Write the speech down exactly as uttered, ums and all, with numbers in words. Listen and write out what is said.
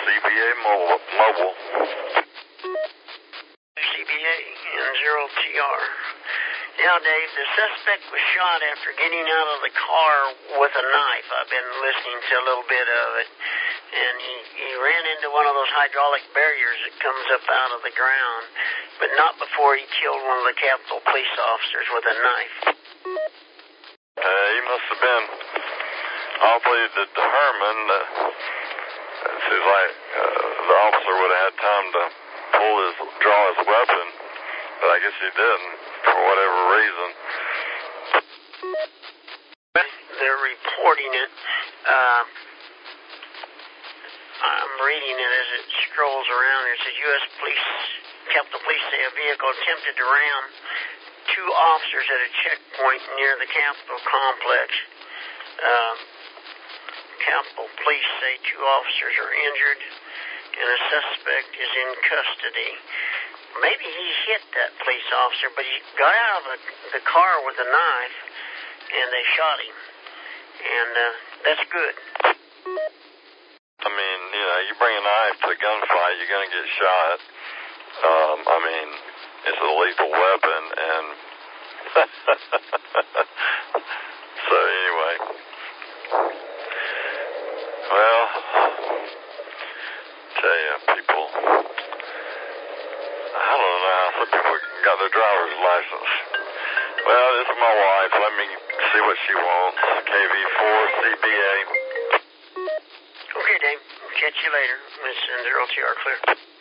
C B A Mobile. mobile. C B A and zero T R. Now, Dave, the suspect was shot after getting out of the car with a knife. I've been listening to a little bit of it. And he, he ran into one of those hydraulic barriers that comes up out of the ground, but not before he killed one of the Capitol police officers with a knife. Uh, he must have been awfully determined. Uh, it seems like uh, the officer would have had time to pull his, draw his weapon, but I guess he didn't, for whatever reason. They're reporting it. Uh, I'm reading it as it scrolls around. It says U S Police, Capitol Police say a vehicle attempted to ram two officers at a checkpoint near the Capitol complex. Uh, Capitol Police say two officers are injured and a suspect is in custody. Maybe he hit that police officer, but he got out of the, the car with a knife and they shot him. And uh, that's good. I mean, you know, you bring a knife to a gunfight, you're going to get shot. Um, I mean, it's a lethal weapon, and so anyway, well, tell you, people, I don't know how some people got their driver's license. Well, this is my wife. Let me see what she wants. K V four C B A. Okay, Dave. Catch you later. Miss zero T R clear.